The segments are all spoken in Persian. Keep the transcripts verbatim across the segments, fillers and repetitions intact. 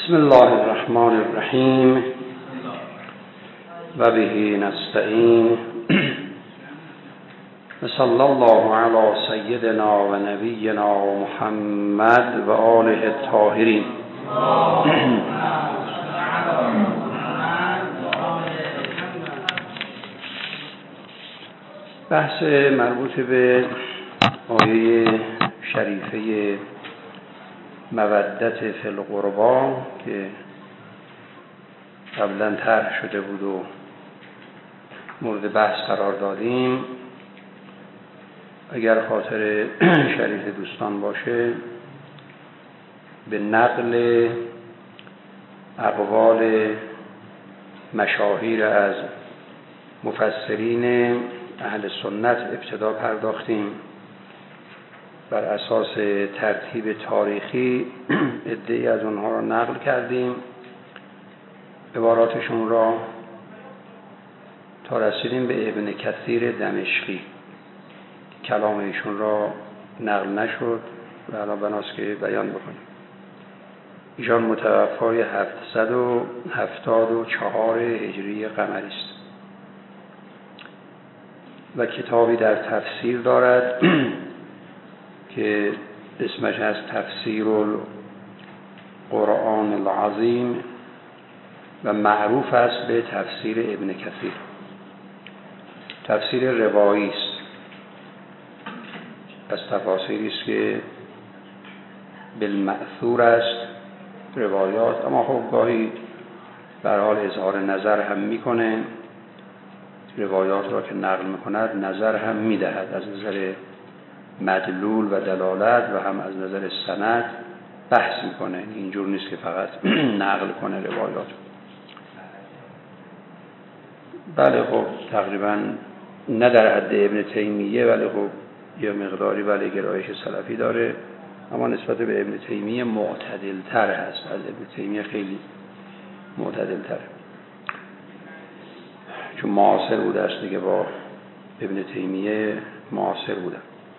بسم الله الرحمن الرحیم و به نستعین و صلی الله علی سیدنا و نبینا محمد و آله الطاهرین. بحث مربوط به آیه شریفه مودت فی القربا که قبلا طرح شده بود و مورد بحث قرار دادیم، اگر خاطر شریف دوستان باشه به نقل اقوال مشاهیر از مفسرین اهل سنت ابتدا پرداختیم. بر اساس ترتیب تاریخی عده‌ای از اونها را نقل کردیم، عباراتشون را، تا رسیدیم به ابن کثیر دمشقی. کلام ایشون را نقل نشد و الان بناست که بیان بکنیم. ایشان متوفای هفتصد و هفتاد و چهار هجری قمری است و کتابی در تفسیر دارد که اسمش از تفسیر القرآن العظیم و معروف است به تفسیر ابن کثیر. تفسیر روایی است، از تفاسیری است که بالمأثور است، روایات، اما خب گاهی به حال اظهار نظر هم میکنه، روایات را که نقل میکند نظر هم میدهد، از نظر مدلول و دلالت و هم از نظر سند بحث میکنه. اینجور نیست که فقط نقل کنه روایات. بله خب تقریبا نه در حد ابن تیمیه، ولی خب یه مقداری ولی گرایش سلفی داره، اما نسبت به ابن تیمیه معتدل تر هست. از ابن تیمیه خیلی معتدل تر، چون معاصر بوده است دیگه، با ابن تیمیه معاصر بوده.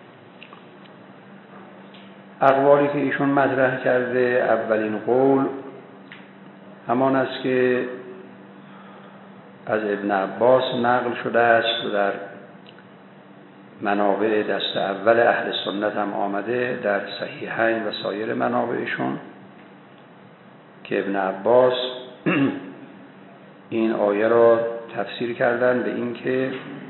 اقوالی که ایشون مطرح کرده، اولین قول همان است که از ابن عباس نقل شده است و در منابع دست اول اهل سنت هم آمده، در صحیحین و سایر منابعشون، که ابن عباس این آیه را تفسیر کردن به این که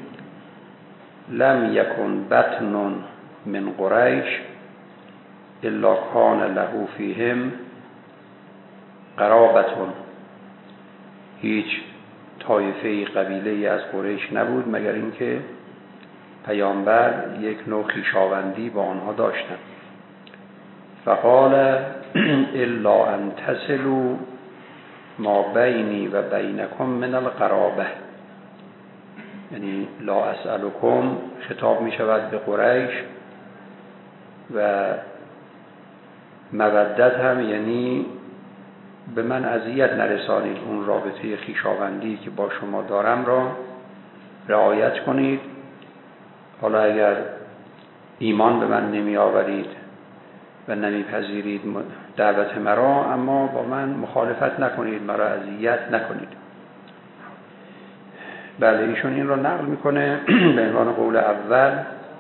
لم یکن بطن من قریش الا کان له فیهم قرابتون. هیچ طایفه قبیله از قریش نبود مگر اینکه پیامبر یک نوع خویشاوندی با آنها داشتند. فقال الا ان تصلوا ما بینی و بینکم من القرابه، یعنی لا اسألکم خطاب می شود به قریش و مودت هم یعنی به من اذیت نرسانید، اون رابطه خویشاوندی که با شما دارم را رعایت کنید. حالا اگر ایمان به من نمی آورید و نمیپذیرید دعوت مرا، اما با من مخالفت نکنید، مرا اذیت نکنید. بله ایشون این را نقل میکنه به عنوان قول اول.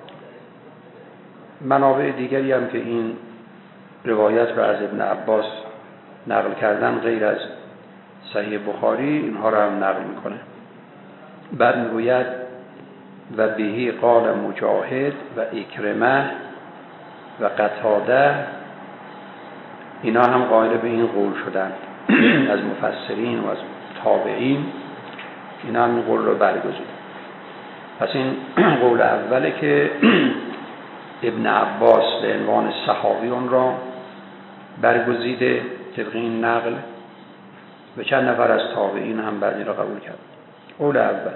منابع دیگری هم که این روایت را از ابن عباس نقل کردن غیر از صحیح بخاری، اینها را هم نقل میکنه. بعد میگوید و بهی قال مجاهد و اکرمه و قتاده، اینا هم قائل به این قول شدن از مفسرین و از تابعین، اینا هم این قول رو برگزیدن. پس این قول اوله که ابن عباس به عنوان صحابی اون را برگزیده طبق این نقل و چند نفر از تابعین هم بعد این را قبول کرد. قول اول.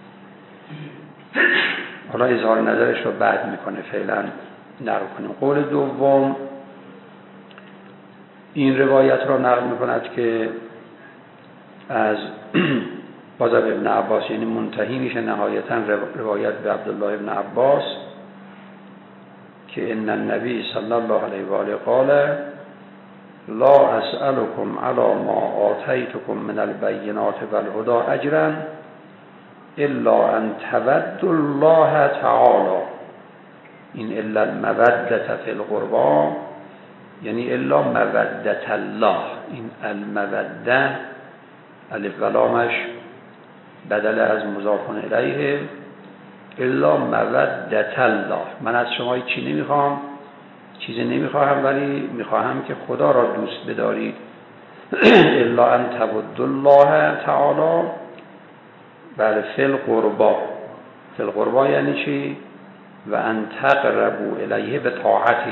حالا اظهار نظرش رو بعد میکنه، فعلا نقل کنیم. قول دوم این روایت را نقل میکند که از باز ابن عباس، یعنی منتهی میشه نهایتا روایت به عبدالله ابن عباس که ان النبی صلی الله علیه و آله قال لا اسألكم علی ما آتیتکم من البینات والهدى اجرا الا ان تودوا الله تعالی. این الا المودة فی القربى یعنی الا مودة الله. این المودة الف و لامش بدل از مضاف الیه، الا مودة الله. من از شما چی نمیخوام، چیزی نمیخواهم، ولی میخواهم که خدا را دوست بدارید. الا ان تودوا الله تعالی. بله فی القربى. فی القربى یعنی چی؟ و ان تقربوا الیه بطاعته.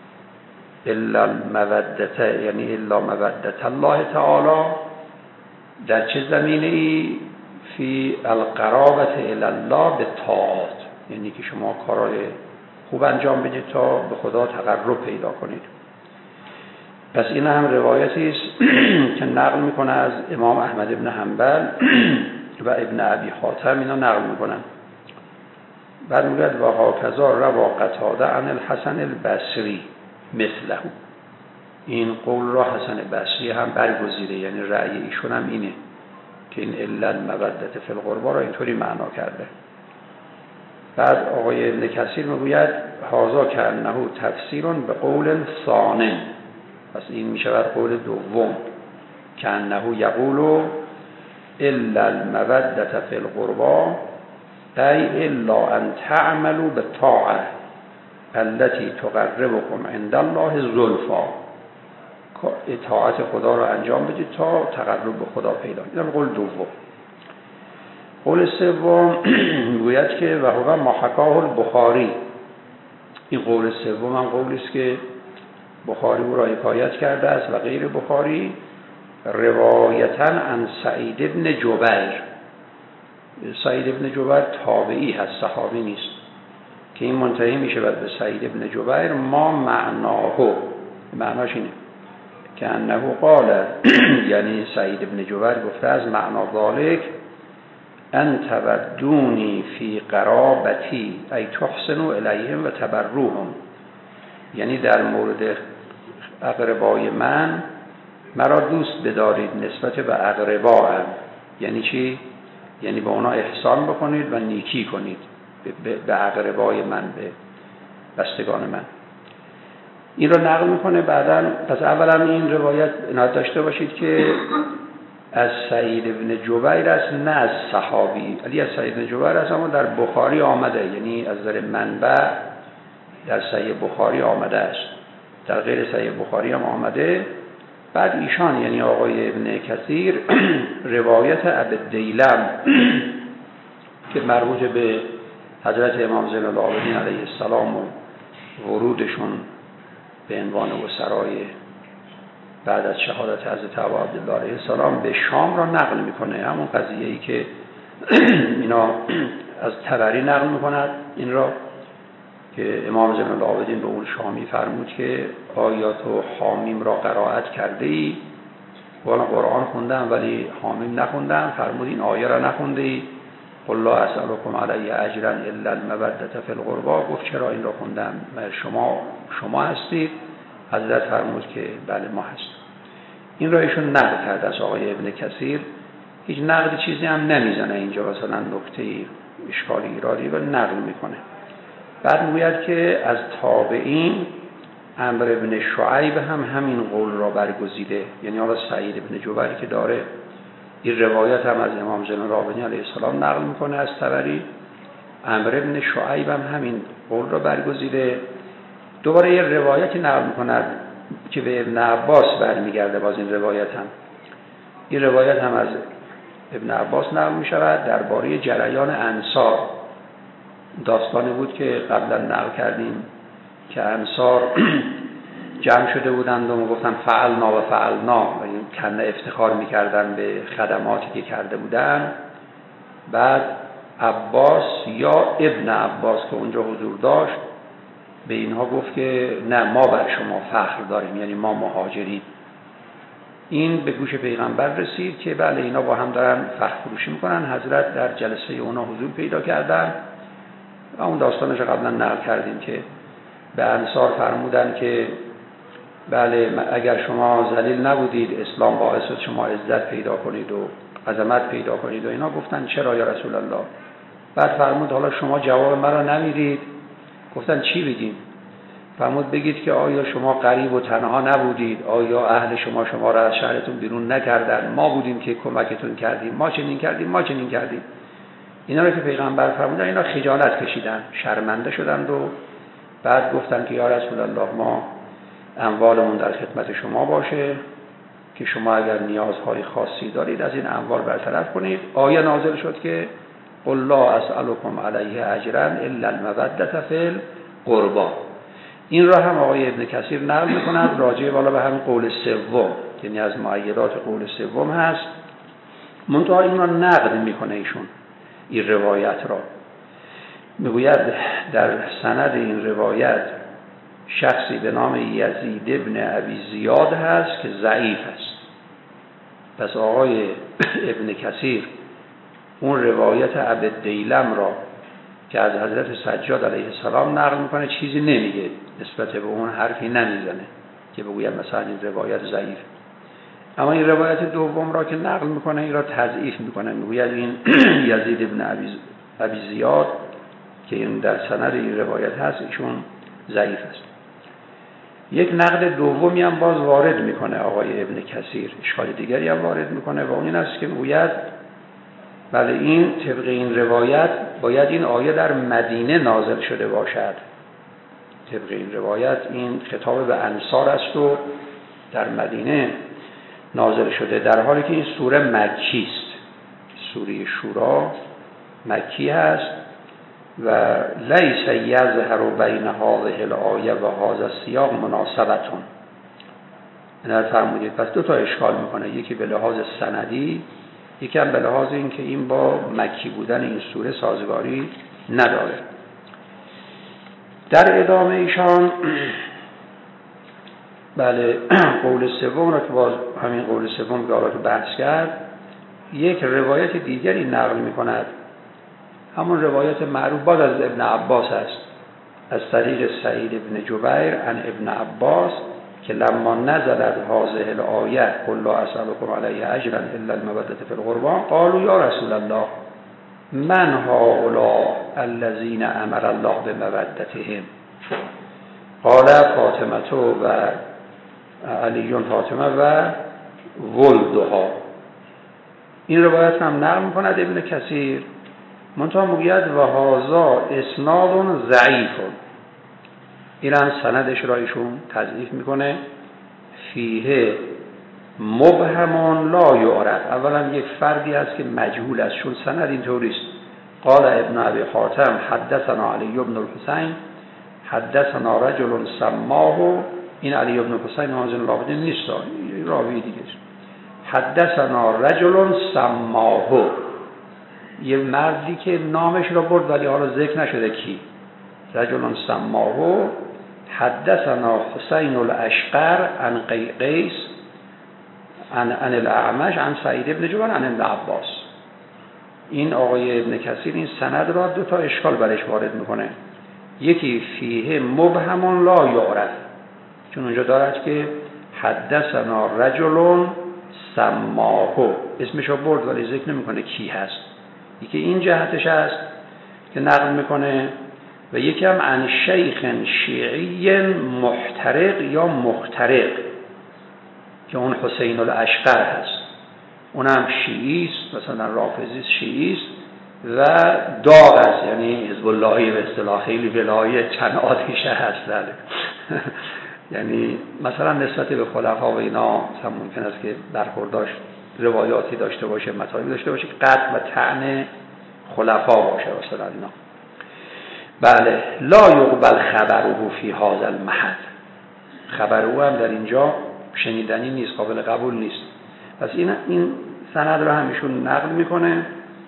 الا المودة یعنی الا مودة الله تعالی. در چه زمینه ای؟ فی القرابة الی الله بالطاعات، یعنی که شما کارهای خوب انجام بدید تا به خدا تقرب پیدا کنید. پس این هم روایتی است که نقل میکنه از امام احمد ابن حنبل و ابن ابی حاتم، اینا نقل میکنن. بعد میگه و هاکذا روا قتاده عن الحسن البصری مثله. این قول را حسن بصری هم برگزیده، یعنی رأی ایشون هم اینه که این الا المودة فی القربى را اینطوری معنا کرده. بعد آقای ابن کثیر میگوید هذا کأنه تفسیر به قول ثانی. پس این میشود قول دوم، کأنه یقول الا المودة فی القربى ای الا ان تعملوا بالطاعة التي تقربكم عند الله زلفا. اطاعت خدا را انجام بدید تا تقرب به خدا پیدا کنید. این قول دوم. قول سوم میگوید که و هو ما حکاه البخاری. این قول سوم هم قولی است که بخاری او را حکایت کرده است و غیر بخاری، روایتا عن سعید ابن جبیر. سعید ابن جبیر تابعی هست، صحابی نیست، که این منتهی میشه بعد به سعید ابن جبیر ما معناه. معناش اینه که انه قال یعنی سعید ابن جبیر گفته از معنا ذالک ان تودونی فی قرابتی ای تحسنوا الیهم و تبروهم. یعنی در مورد اقربای من مرا دوست بدارید نسبت به اقرباهم. یعنی چی؟ یعنی به اونا احسان بکنید و نیکی کنید به اقربای من، به بستگان من. این رو نقل میکنه بعداً. پس اولا این روایت عنایت داشته باشید که از سعید ابن جبیر است، نه از صحابی. علی از سعید ابن جبیر است، اما در بخاری آمده، یعنی از نظر منبع در صحیح بخاری آمده است، در غیر صحیح بخاری هم آمده. بعد ایشان یعنی آقای ابن کثیر روایت ابوالدیلم که مربوط به حضرت امام زین العابدین علیه السلام و ورودشون به عنوان وزرای بعد از شهادت حضرت ابو عبدالله علیه السلام به شام را نقل میکنه. همون قضیه‌ای که اینا از طبری نقل میکند این را، که امام زین العابدین به اون شامی فرمود که آیات و حامیم را قرائت کرده ای؟ والا قرآن خوندم ولی حامیم نخوندم. فرمود این آیه را نخونده ای؟ قل لا اسألكم علیه اجرا الا المودة فی القربى. گفت چرا این را خوندم؟ شما شما هستید؟ حضرت فرمود که بله ما هستیم. این را ایشون نقل کرد از آقای ابن کثیر. هیچ نقل چیزی هم نمیزنه اینجا، مثلا نکته اشکالی ایرادی رو نقل میکنه. بعد میگوید که از تابعین عمرو ابن شعیب هم همین قول را برگزیده، یعنی حالا سعید ابن جبیر که داره این روایت هم از امام زین العابدین علیه السلام نقل میکنه از طبری، عمرو ابن شعیب هم همین قول را برگزیده. دوباره یه روایتی نقل میکنه که به ابن عباس برمیگرده. باز این روایت هم این روایت هم از ابن عباس نقل میشود درباره جریان انصار. داستانی بود که قبلا نقل کردیم که انصار جمع شده بودند و گفتن فعلنا و فعلنا، و این کنه افتخار میکردن به خدماتی که کرده بودن. بعد عباس یا ابن عباس که اونجا حضور داشت به اینها گفت که نه ما بر شما فخر داریم، یعنی ما مهاجرین. این به گوش پیغمبر رسید که بله اینا با هم دارن فخر فروشی میکنن. حضرت در جلسه اونا حضور پیدا کردن و اون داستانش قبلا نقل کردیم که به انصار فرمودن که بله اگر شما ذلیل نبودید اسلام باعث شد شما عزت پیدا کنید و عظمت پیدا کنید و اینا. گفتن چرا یا رسول الله؟ بعد فرمود حالا شما جواب مرا نمیدید. گفتن چی بگیم؟ فرمود بگید که آیا شما غریب و تنها نبودید؟ آیا اهل شما شما را از شهرتون بیرون نکردن؟ ما بودیم که کمکتون کردیم، ما چنین کردیم، ما چنین کردیم. اینا رو که پیغمبر فرمودن اینا خجالت کشیدن، شرمنده شدند و بعد گفتن که یا رسول الله ما اموالمون در خدمت شما باشه که شما اگر نیازهای خاصی دارید از این اموال برطرف کنید. آیه نازل شد که قل لا اسألكم علیه اجرا الا المودة فی القربى. این را هم آقای ابن کثیر نقل می‌کند راجع والا به همین قول سوم، یعنی از مؤیدات قول سوم هست. منتها این را نقد میکنه ایشون این روایت را. میگوید در سند این روایت شخصی به نام یزید ابن ابی زیاد هست که ضعیف است. پس آقای ابن کثیر اون روایت عبدالدیلم را که از حضرت سجاد علیه السلام نقل میکنه چیزی نمیگه، نسبت به اون حرفی نمیزنه که بگوید مثلا این روایت ضعیف. اما این روایت دوم را که نقل میکنه این را تضعیف میکنه، میگوید این یزید ابن ابی زیاد که این در سند این روایت هست ایشون ضعیف است. یک نقد دومی هم باز وارد میکنه آقای ابن کثیر، اشکال دیگری هم وارد میکنه و اون این است که میگوید بله این طبق این روایت باید این آیه در مدینه نازل شده باشد. طبق این روایت این خطاب به انصار است و در مدینه نازل شده، در حالی که این سوره مکی است. سوره شورا مکی هست و لیس یظهر بین هذه الآیه و هذا السیاق مناسبتون. اینا فرمودید. پس دو تا اشکال میکنه، یکی به لحاظ سندی، یکی هم به لحاظ این که این با مکی بودن این سوره سازگاری نداره. در ادامه ایشان بله قول سوم را که باز همین قول سوم که آقا بحث کرد، یک روایت دیگری نقل میکند، همون روایت معروف باز از ابن عباس است، از طریق سعید ابن جبیر عن ابن عباس که لما نزلت هذه الآیه قل لا اسألكم علیه اجرا الا المودة فی القربى قالوا یا رسول الله من هؤلاء الذین امر الله بمودتهم قال فاطمه و علی فاطمه و ولدها. این روایت هم نقل می‌کند ابن کثیر، منتها میگوید و هذا اسناد ضعیف. این هم سندش را ایشون تضعیف میکنه. فیه مبهم لا یعرف. اولا یک فردی هست که مجهول است، چون سند اینطوری است. قال ابن ابی حاتم حدثنا علی بن الحسین حدثنا رجل سماه. این علی بن الحسین حاضر لابد نیست، راوی دیگه است. حدثنا رجل سماه، یه مردی که نامش را برد ولی حالا ذکر نشده کی. رجل سماه حدثنا حسین الاشقر عن قیس عن عن الاعمش عن سعید ابن جبیر عن ابن عباس. این آقای ابن کثیر این سند را دو تا اشکال برش وارد میکنه. یکی فیه مبهم لا یعرف، چون اونجا دارد که حدثنا رجل سماه، اسمش را برد ولی ذکر نمیکنه کی هست. یکی این جهتش هست که نقل میکنه و یکی هم عن شیخ شیعی محترق یا مخترق که اون حسین الاشقر هست، اونم شیعی است، مثلا رافضی شیعی است و داغ است، یعنی حزب اللهی به اصطلاح خیلی ولایت چند آتیشه هست. یعنی مثلا نسبت به خلفا و اینا هم ممکن است که برخورداش روایاتی داشته باشه، مطالبی داشته باشه که قطع و طعن خلفا باشه مثلا اینا. بله لا یقبل خبره فی هذا المحل. خبر او هم در اینجا شنیدنی نیست، قابل قبول نیست. پس این این سند رو همیشون نقل میکنه.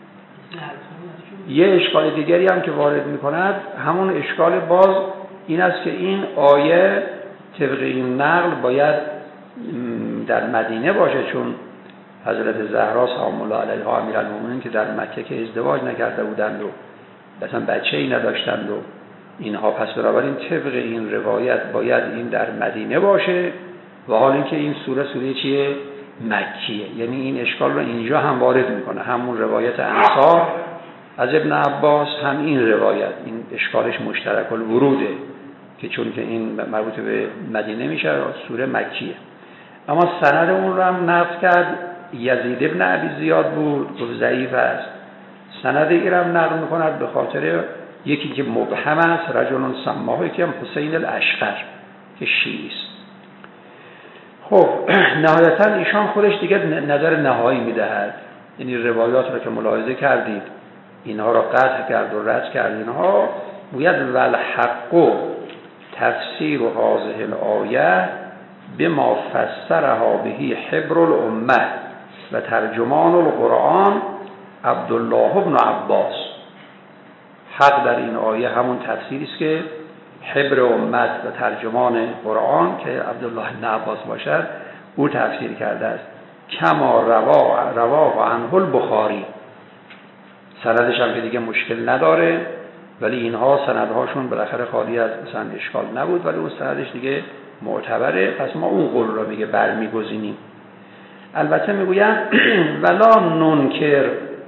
یه اشکال دیگری هم که وارد میکند، همون اشکال باز این است که این آیه طبق این نقل باید در مدینه باشه، چون حضرت زهرا سلام الله علیها امیرالمومنین که در مکه که ازدواج نکرده بودند و مثلا بچه‌ای نداشتند و اینها، پس بنابراین طبق این روایت باید این در مدینه باشه و حال اینکه این سوره سوره چیه؟ مکیه. یعنی این اشکال رو اینجا هم وارد میکنه، همون روایت انصار از ابن عباس، هم این روایت، این اشکالش مشترک الوروده که چون که این مربوط به مدینه میشه سوره مکیه. اما سند اون رو هم نقل کرد، یزید ابن ابی زیاد بود، گفت ضعیف است. سند این هم نقل میکند به خاطر یکی که مبهم است، رجل سماه که هم حسین الاشقر که شیعی است. خب نهایتا ایشان خودش دیگه نظر نهایی میدهد، یعنی روایات رو که ملاحظه کردید اینها را قطع کرد و رد کرد، اینها باید والحق تفسیر هذه الآیه بما فسرها به حبر الامه و ترجمان القرآن عبدالله ابن عباس. حق در این آیه همون تفسیری است که حبر امت و ترجمان قرآن که عبدالله ابن عباس باشد او تفسیر کرده است. کما روا رواه عنه البخاری، سندش هم که دیگه مشکل نداره، ولی اینها سندهاشون بالاخره خالی از مثلا اشکال نبود، ولی اون سندش دیگه معتبره، پس ما اون قول رو میگه برمیگزینیم. البته میگویم ولا ننکر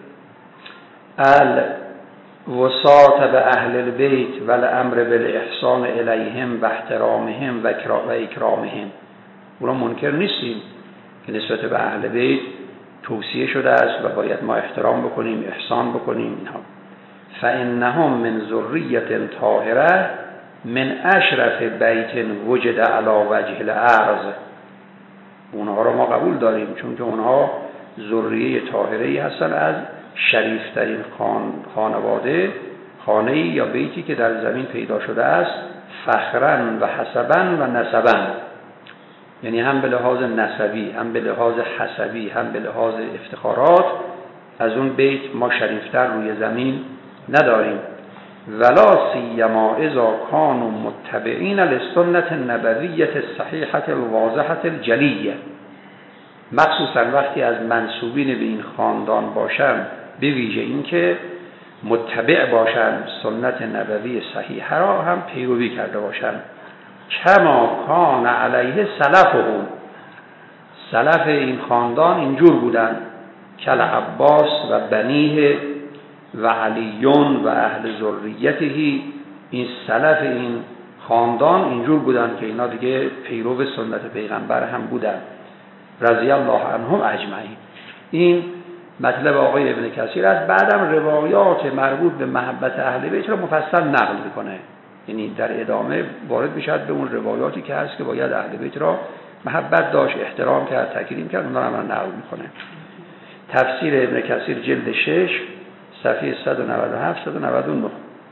الوساط به اهل البیت والامر بالاحسان الیهم و احترامهم و اکرامهم، اونا منکر نیستیم که نسبت به اهل بیت توصیه شده است و باید ما احترام بکنیم، احسان بکنیم اینها. فانهم من ذریه طاهره من اشرف بیت وجد علی وجه الارض، اونها رو ما قبول داریم چون که اونها ذریه طاهره‌ای هستن از شریفترین خان خانواده، خانه‌ای یا بیتی که در زمین پیدا شده است، فخرا و حسبا و نسبا، یعنی هم به لحاظ نسبی، هم به لحاظ حسبی، هم به لحاظ افتخارات از اون بیت ما شریفتر روی زمین نداریم. ولا سیما اذا كانوا متبعین للسنة النبویة الصحیحة الواضحة الجلیة، مخصوصا وقتی از منسوبین به این خاندان باشن، به ویژه این که متبع باشن، سنت نبوی صحیحه را هم پیروی کرده باشن. کما کان علیه سلفهم، سلف این خاندان اینجور بودن، کل عباس و بنیه و علیون و اهل ذریته، این سلف این خاندان اینجور بودن که اینا دیگه پیرو سنت پیغمبر هم بودن رضی الله عنهم اجمعین. این مطلب آقای ابن کثیر است. بعدم روایات مربوط به محبت اهل بیت رو مفصل نقل میکنه، یعنی در ادامه وارد میشد به اون روایاتی که هست که باید اهل بیت را محبت داشت، احترام کرد، تکریم کرد، اونها رو نقل میکنه. تفسیر ابن کثیر جلد شش صفحه صد و نود و هفت صد و نود و نه.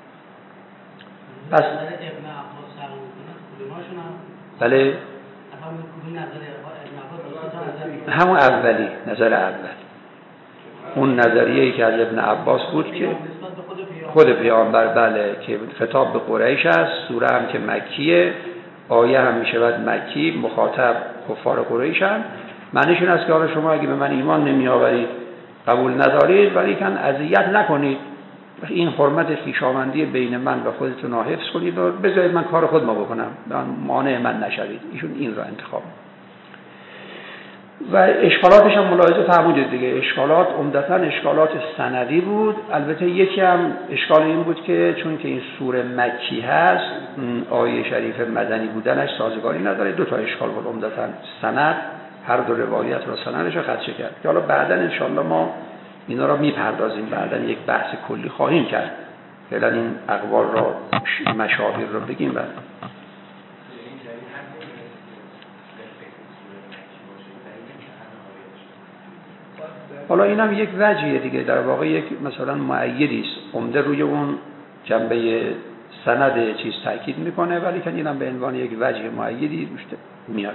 پس بله همون اولی، نظر اول، اون نظریه‌ای که از ابن عباس بود که خود پیامبر، بله، که خطاب به قریش است، سوره هم که مکیه، آیه هم میشود مکی، مخاطب کفار قریش هم. معنیش این است که حالا شما اگه به من ایمان نمی آورید، قبول ندارید، ولی کن اذیت نکنید، این حرمت خویشاوندی بین من و خودتون را حفظ کنید و بذارید من کار خود ما بکنم، مانع من نشوید. ایشون این را انتخاب. و اشکالاتش هم ملاحظه فرمودید دیگه، اشکالات عمدتاً اشکالات سندی بود. البته یکی هم اشکال این بود که چون که این سوره مکی هست، آیه شریف مدنی بودنش سازگاری نداره. دو تا اشکال بود عمدتاً، سند، هر دو روایت را سندش رو خدشه کرد که حالا بعداً انشاءالله ما اینا را میپردازیم، بعداً یک بحث کلی خواهیم کرد. فعلا این اقوال را، مشاهیر را بگیم. بعد حالا اینم یک وجهیه دیگه، در واقع یک مثلا مؤیدی است، عمده روی اون جنبه سند چیز تاکید میکنه، ولی که اینم به عنوان یک وجه مؤیدی میاد.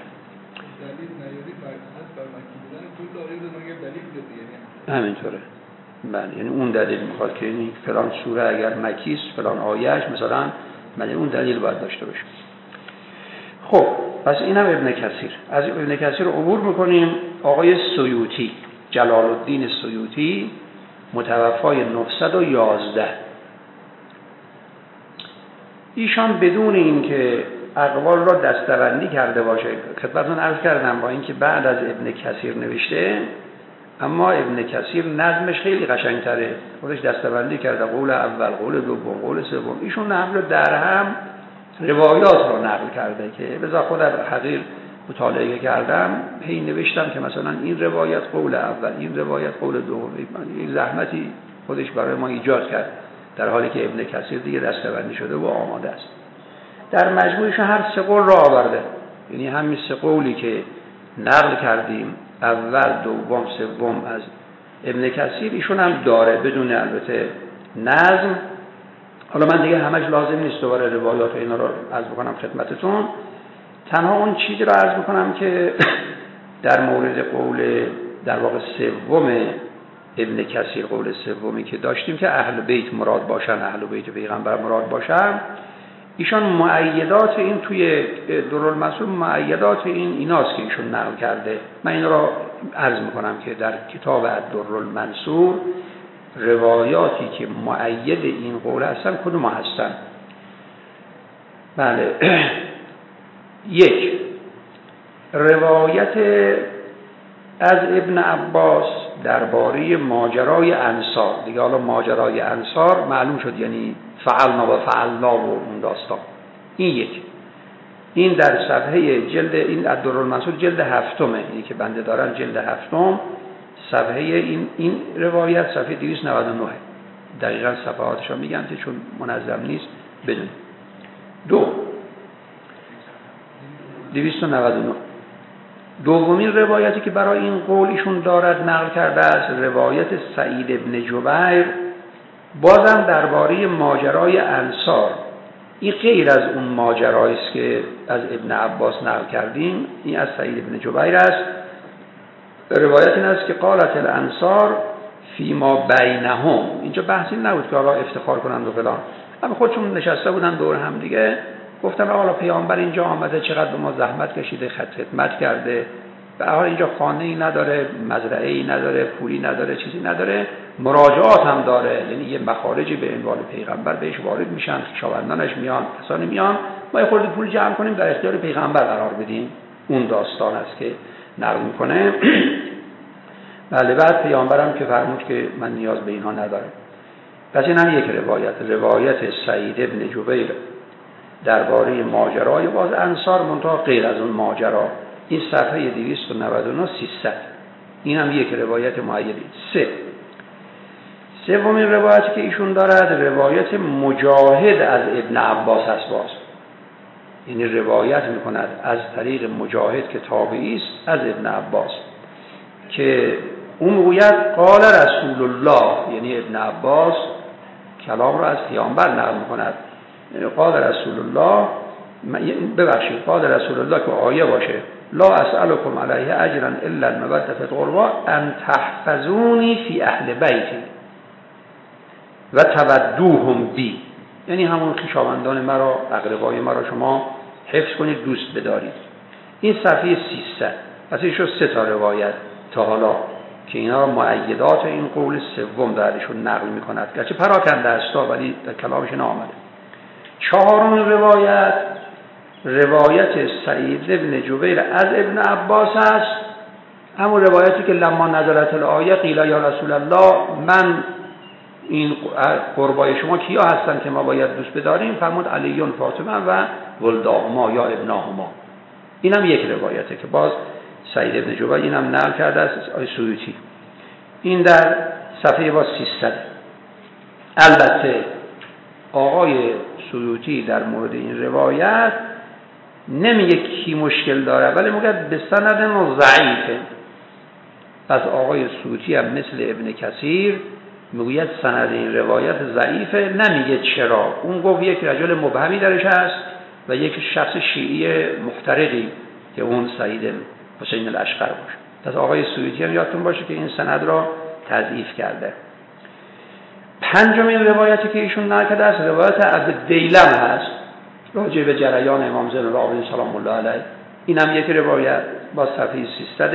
همینطوره، بله، یعنی اون دلیل میخواد که این فلان سوره اگر مکی است، فلان آیهش مثلا، من اون دلیل باید داشته باشه. خب پس اینم ابن کثیر. از ابن کثیر عبور میکنیم. آقای سیوطی، جلال الدین سیوطی، متوفای نهصد و یازده. ایشان بدون اینکه اقوال را دسته‌بندی کرده باشه. خدمتتون عرض کردم با اینکه بعد از ابن کثیر نوشته، اما ابن کثیر نظمش خیلی قشنگتره، خودش دسته‌بندی کرده، قول اول، قول دوم، قول سوم. ایشون نقل در هم روایات رو نقل کرده که بذار خودم حقیر مطالعه کردم، هی نوشتم که مثلا این روایت قول اول، این روایت قول دوم. این زحمتی خودش برای ما ایجاد کرد، در حالی که ابن کثیر دیگه دسته‌بندی شده و آماده است. در مجموعش هر سه قول را آورده، یعنی همین سه قولی که نقل کردیم، اول، دوم، سوم از ابن کثیر، ایشون هم داره بدون البته نظم. حالا من دیگه همش لازم نیست دوباره روایات و اینا رو عرض بکنم خدمتتون، تنها اون چیزی رو عرض بکنم که در مورد قول در واقع سوم ابن کثیر، قول سومی که داشتیم که اهل بیت مراد باشن، اهل بیت پیغمبر مراد باشن، ایشان مؤیدات این توی درالمنصور مؤیدات این ایناست که ایشون نقل کرده. من این را عرض میکنم که در کتاب درالمنصور روایاتی که مؤید این قول هستن کدوم هستن؟ بله. یک، روایت از ابن عباس درباره ماجرای انصار. دیگه حالا ماجرای انصار معلوم شد، یعنی فعلنا و فعلنا و اون داستان. این یک، این در صفحه جلد این درالمنصور جلد هفتمه، اینی که بنده دارن جلد هفتم، صفحه این این روایت صفحه دویست و نود و نه. دقیقاً صفحاتش رو میگم که چون منظم نیست بدون. دو، دویست و نود و نه. دومین روایتی که برای این قول ایشون دارد نقل کرده است روایت سعید ابن جبیر، بازم درباره ماجرای انصار. این غیر از اون ماجرایی است که از ابن عباس نقل کردیم، این از سعید ابن جبیر است. روایت این است که قالت الانصار فیما بینهم. اینجا بحثی نبود که حالا افتخار کنند و فلان، اما خودشون نشسته بودن دور هم دیگه، گفتم حالا پیامبر اینجا آمده، چقدر به ما زحمت کشیده، خدمت کرده، به هر حال اینجا خانه‌ای نداره، مزرعه‌ای نداره، پولی نداره، چیزی نداره، مراجعات هم داره، یعنی یه مخارجی به عنوان پیغمبر بهش وارد میشن، خویشاوندانش میان، کسانی میان، ما یه خورده پول جمع کنیم در اختیار پیغمبر قرار بدیم. اون داستان است که نقل میکنه. بله. بعد پیامبرم که فرمود که من نیاز به اینها ندارم. پس این هم یک روایت، روایت سعید ابن جبیر درباره ماجرای باز انصار، منتها غیر از اون ماجرا. این صفحه دویست و نود و نه سیصد. این هم یک روایت معیدی. سه، سومین روایتی که ایشون دارد روایت مجاهد از ابن عباس است باز، یعنی روایت میکند از طریق مجاهد که تابعی است از ابن عباس، که اون میگوید قال رسول الله، یعنی ابن عباس کلام را از پیامبر نقل میکند. قال رسول الله، ببخشید قال رسول الله که آیه باشه، لا اسألكم علیه اجرا الا المودة فی القربى ان تحفظونی فی اهل بیتی و تودوهم بی، یعنی همون خویشاوندان مرا، اقربای مرا شما حفظ کنید، دوست بدارید. این صفحه سیصد. پس این شد سه تا روایت تا حالا که اینا مؤیدات این قول سوم درشون نقل میکند، گرچه پراکنده است ولی در کلامش نآمده. چهارمین روایت روایت سعید ابن جبیر از ابن عباس است، همون روایتی که لما نزلت الآیه قیل یا رسول الله من این قربای شما کیا هستن که ما باید دوست بداریم؟ فرمود علیون فاطمه و ولداهما یا ابناهما. اینم یک روایته که باز سعید ابن جبیر اینم نقل کرده است آقای سیوطی. این در صفحه با سیصد. البته آقای سیوطی در مورد این روایت نمیگه کی مشکل داره، ولی میگه به سند ضعیفه. پس آقای سیوطی هم مثل ابن کثیر میگوید سند این روایت ضعیفه، نمیگه چرا. اون گفت یک رجل مبهمی درش هست و یک شخص شیعی محترقی که اون سعید حسین الاشقر باشه. پس آقای سیوطی هم یادتون باشه که این سند را تضعیف کرده. پنجمین روایتی که ایشون نقل کرده است روایت ابو دیلم هست راجع به جریان امام زین العابدین سلام الله علیه. این هم یک روایت با صفحه سیصد.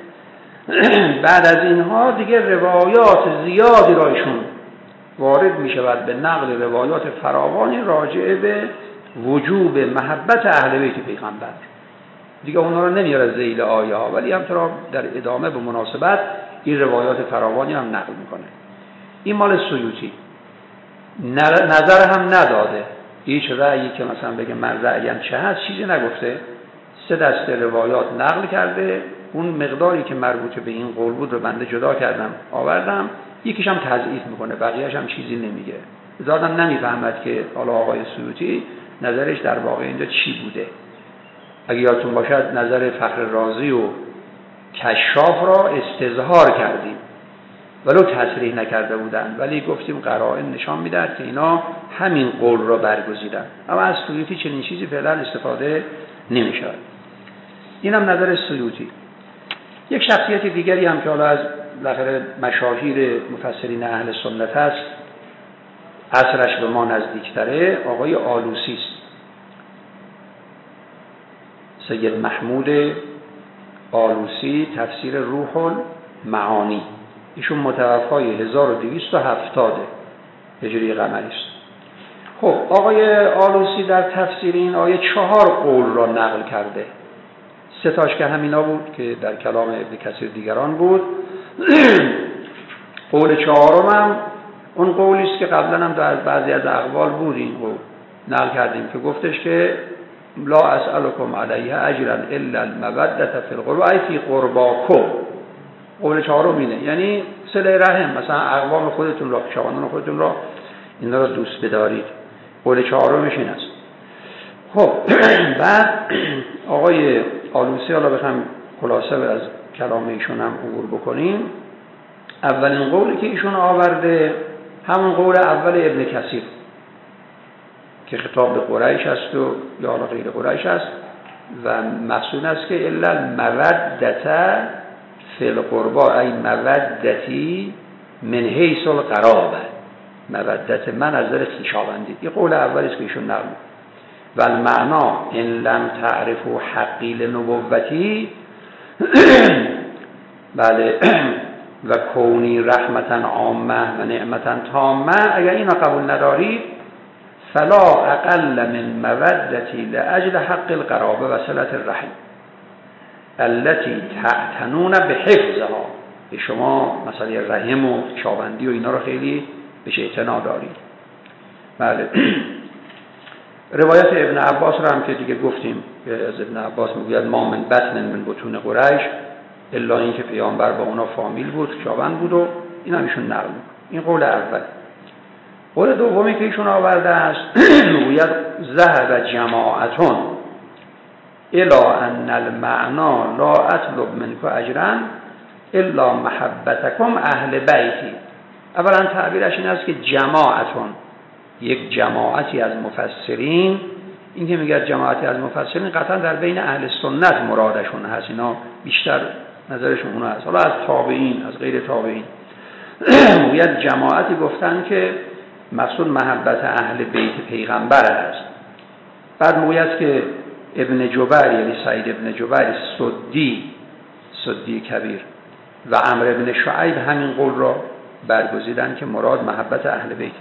بعد از اینها دیگه روایات زیادی را ایشون وارد می شود به نقل روایات فراوانی راجع به وجوب محبت اهل بیت پیغمبر. دیگه اونا رو نمیاره ذیل آیه ها، ولی همینطور در ادامه به مناسبت این روایات فراوانی هم نقل میکنه. این مال سیوطی. نظر هم نداده، هیچ رأیی که مثلا بگه من رأیم چه هست چیزی نگفته. سه دسته روایات نقل کرده، اون مقداری که مربوط به این قول بود رو بنده جدا کردم آوردم، یکیش هم تضعیف میکنه، بقیه‌اش هم چیزی نمیگه. زادم نمیفهمد که حالا آقای سیوطی نظرش در واقع اینجا چی بوده. اگه یادتون باشد نظر فخر رازی و کشاف را استظهار کردیم ولو تصریح نکرده بودن، ولی گفتیم قرائن نشان میدهد که اینا همین قول را برگزیدن، اما از سیوطی چنین چیزی فعلا استفاده نمیشود. این هم نظر سیوطی. یک شخصیت دیگری هم که حالا از بالاخره مشاهیر مفسرین اهل سنت است، عصرش به ما نزدیکتره، آقای آلوسی است. سید محمود آلوسی، تفسیر روح المعانی. ایشون متوفای هزار و دویست و هفتاد هجری قمری است. خب آقای آلوسی در تفسیر این آیه چهار قول را نقل کرده. سه تاش که همینا بود که در کلام ابن کثیر دیگران بود. قول چهارم هم اون قولی است که قبلا هم در بعضی از اقوال بود، این قول نقل کردیم که گفتش که لا اسألكم علیه اجرا الا المودة فی القربى، ای فی قرباکم. قول چهارم اینه، یعنی صله رحم، مثلا اقوام خودتون را، پیشوانان خودتون را، اینا را دوست بدارید. قول چهارمش این است. خب بعد آقای آلوسی، حالا بخوام خلاصه از کلام ایشون هم عبور بکنیم، اولین قولی که ایشون آورده همون قول اول ابن کثیر که خطاب به قریش است و یا حالا غیر قریش است و مقصود است که الا المودة فی القربى، ای مودتی من حیث القرابه، مودت من از نظر خویشاوندی. این قول اولی است که ایشون نقل و المعنا ان لم تعرفوا حقی لنبوتی بله و کونی رحمتا عامه و نعمتا تامه، اگر اینا قبول ندارید فلا اقل من مودتی لاجل حق القرابه و صلة الرحم التي تعتنون بحفظها. به شما مسئله رحم و خویشاوندی و اینا رو خیلی بهش اعتنا دارید. بله. روایت ابن عباس رو هم که دیگه گفتیم که از ابن عباس میگوید ما من بطن من بطون قریش الا این که پیامبر با اونا فامیل بود، خویشاوند بود و این هم ایشون نقل میکنه. این قول اول. قول دومی که ایشون آورده است میگوید ذهب جماعتون الا ان المعنا لا اطلب منکم اجرا الا محبتکم اهل بیتی. اولا تعبیرش این است که جماعتون، یک جماعتی از مفسرین، این که میگه جماعتی از مفسرین قطعا در بین اهل سنت مرادشون هست، اینا بیشتر نظرشون اون هست، حالا از تابعین از غیر تابعین میگه جماعتی گفتن که مقصود محبت اهل بیت پیغمبر است. بعد میگه که ابن جبیر یعنی سعید ابن جبیر سدی سدی کبیر و عمرو ابن شعیب همین قول را برگزیدن که مراد محبت اهل بیت.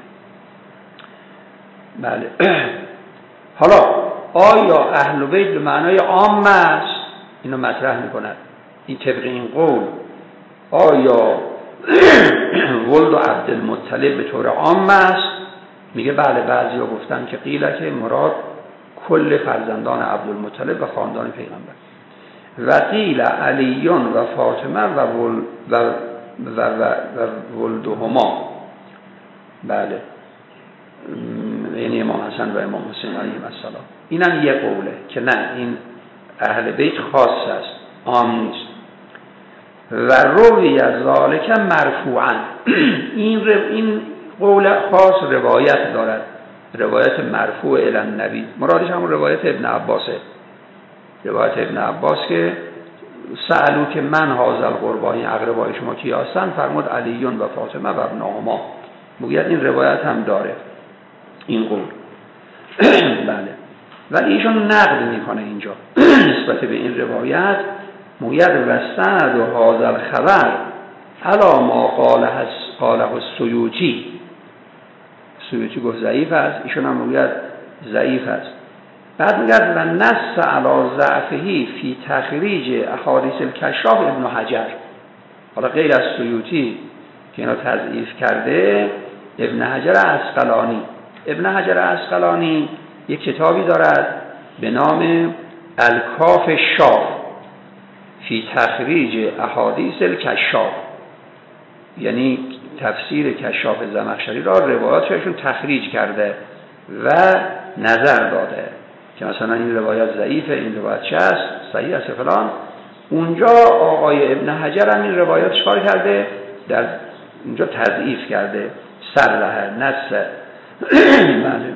بله. حالا آیا اهل بیت به معنای عام است؟ اینو مطرح میکنند. این طبق این قول آیا ولد عبدالمطلب به طور عام است؟ میگه بله، بعضیا گفتن که قیل که مراد کل فرزندان عبدالمطلب و خاندان پیغمبر. و قیل علیون و فاطمه و ول و و و, و ولدهما. بله، یعنی امام حسن و امام حسین علیهم السلام. اینم یه قوله که نه، این اهل بیت خاص است، عام نیست. و روی از ذالک مرفوعا این رو این قول خاص روایت دارد، روایت مرفوع الی النبی. مرادش همون روایت ابن عباسه، روایت ابن عباس که سألو که من هذا القربانی، اقربای شما کی هستند؟ فرمود علیون و فاطمه و ابنهما. میگوید این روایت هم داره این قول. بله، ولی ایشون نقد میکنه اینجا نسبت به این روایت، میگوید وسند و هذا الخبر علی ما قاله قاله السیوطی. سیوطی گفت ضعیف است، ایشون هم میگوید ضعیف است. بعد میگه و نص علی ضعفهی فی تخریج احادیث الکشاف ابن حجر. حالا غیر از سیوطی که اینو تضعیف کرده، ابن حجر عسقلانی ابن حجر عسقلانی یک کتابی دارد به نام الکاف شاف فی تخریج احادیث الکشاف، یعنی تفسیر کشاف زمخشری را روایاتشون تخریج کرده و نظر داده که مثلا این روایت ضعیفه، این روایت چه است، صحیح است فلان. اونجا آقای ابن حجر هم این روایات چکار کرده؟ در اونجا تضعیف کرده، سرلحه نص. بله.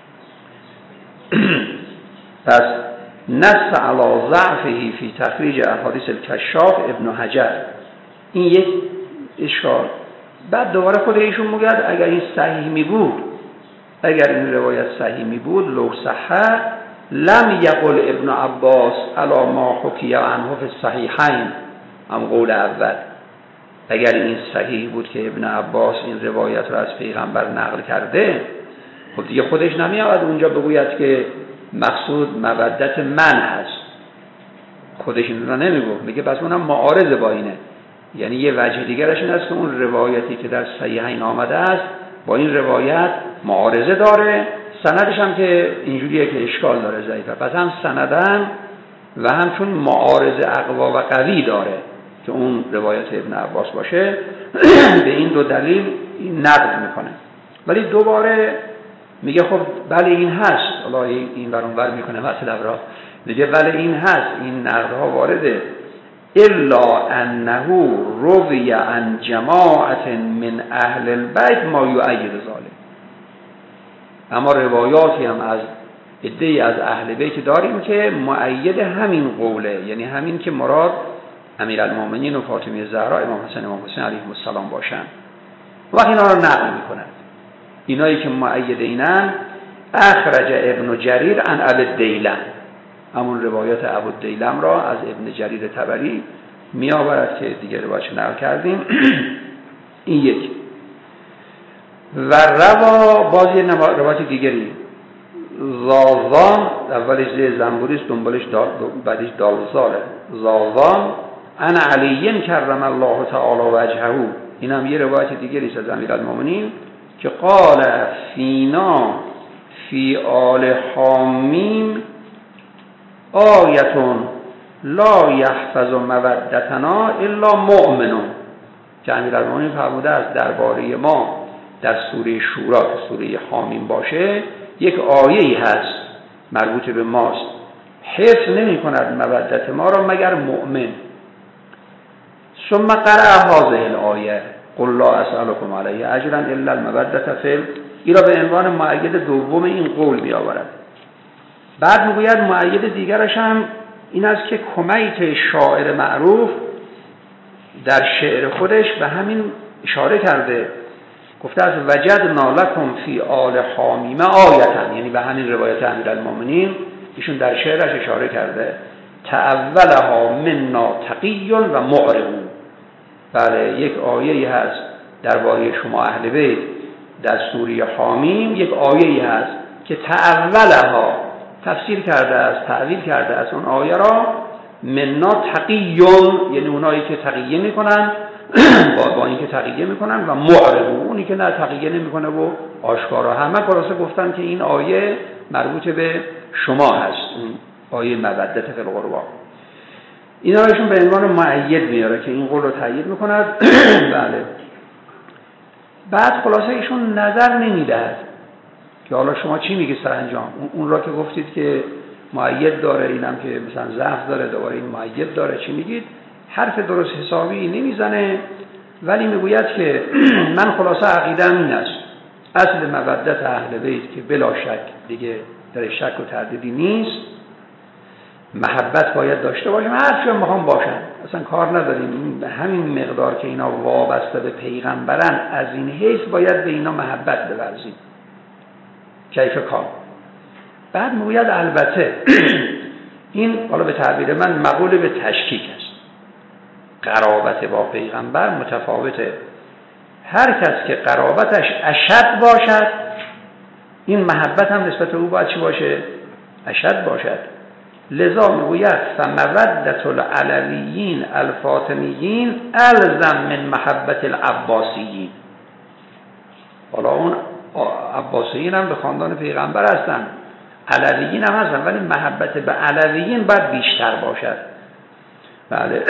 پس نص علی ضعفه فی تخریج احادیث الکشاف ابن حجر، این یک اشکال. بعد دوباره خود ایشون میگه اگر این صحیح می بود، اگر این روایت صحیح می بود، لو صحح لم یقل ابن عباس علی ما حکی عنه فی الصحیحین، هم قول اول. اگر این صحیح بود که ابن عباس این روایت رو از پیغمبر نقل کرده، خب دیگه خودش نمیاد اونجا بگوید که مقصود مودت من هست، خودش این رو نمیگفت، میگه بس اونم معارض با اینه. یعنی یه وجه دیگرش این است که اون روایتی که در صحیحین آمده است با این روایت معارضه داره، سندش هم که اینجوریه که اشکال داره، ضعیفه. پس هم سندن و هم چون معارضه اقوا و قوی داره که اون روایت ابن عباس باشه، به این دو دلیل این نقد میکنه. ولی دوباره میگه خب بله این هست، حالا این برانور میکنه مطلب را، میگه بله این هست، این نقدها وارده، الا انه روی عن جماعت من اهل البیت ما یؤید ذلك. اما روایاتی هم از عده‌ای از اهل بیت داریم که مؤید همین قوله، یعنی همین که مراد امیرالمومنین و فاطمه زهرا، امام حسن امام حسین علیهم السلام باشن. و اینا رو نقل میکنند. اینایی که مؤید اینن اخرج ابن جریر عن ابی الدیلم، همون روایات ابو الدیلم را از ابن جریر طبری می آورد که دیگه روایتش نقل کردیم. این یک. و روا باز یه روایت دیگری، زاوان اولش زی زنبوری است، دنبالش دال بعدش دالزاله، زاوان انا علی کرم الله تعالی وجهه، این هم یه روایت دیگری است از امیرالمومنین که قال فینا فی آل حامیم آیتون لا یحفظ مودتنا الا مؤمنون، که امیرالمومنین فرموده است درباره ما در سوره شورا که سوره حامیم باشه یک آیه‌ای هست مربوط به ماست، حفظ نمی کند مودت ما را مگر مؤمن. ثم قرأ هذه الآیه قل لا اسألكم علیه اجرا الا المودة فی، این را به عنوان مؤید دوم این قول بیاورد. بعد میگوید مؤید دیگرش هم این است که کمیت شاعر معروف در شعر خودش به همین اشاره کرده، گفته از وجدنا لکم فی آل حامیم آیتن، یعنی به همین روایت امیرالمومنین ایشون در شعرش اشاره کرده، تأولها منا تقی و معرض. بله یک آیه‌ای هست درباره شما اهل بیت در سوره حامیم، یک آیه‌ای هست که تأولها تفسیر کرده است، تعویل کرده است اون آیه را، منا تقیون، یعنی اونایی که تقیه میکنن با, با این که تقیه میکنن، و معرض، اونی که نه تقیه نمیکنه و آشکارا. همه خلاصه گفتن که این آیه مربوط به شما هست، اون آیه مودت فی القربا. اینا رو ایشون به عنوان مؤید میاره که این قول رو تایید میکند. بله. بعد خلاصه ایشون نظر نمیدهد که حالا شما چی میگی سرانجام، اون را که گفتید که مؤید داره، اینم که مثلا ضعف داره، دوباره این مؤید داره، چی میگید؟ حرف درست حسابی نمیزنه، ولی میگوید که من خلاصه عقیده‌ام این است، اصل مودت اهل بیت که بلا شک دیگه در شک و تردیدی نیست، محبت باید داشته باشیم، هر چی هم میخوام باشن، اصلا کار نداریم، به همین مقدار که اینا وابسته به پیغمبرن از این حیث باید به اینا محبت بورزیم، کیف کام. بعد میگوید البته این حالا به تعبیر من مقول به تشکیک است، قرابت با پیغمبر متفاوته، هر کس که قرابتش اشد باشد این محبت هم نسبت او باید چی باشه؟ اشد باشد. لذا میگوید فمودة العلویین الفاطمیین الزم من محبت العباسیین. حالا اون عباسیین هم به خاندان پیغمبر هستن، علویین هم هستن، ولی محبت به علویین باید بیشتر باشد. بله.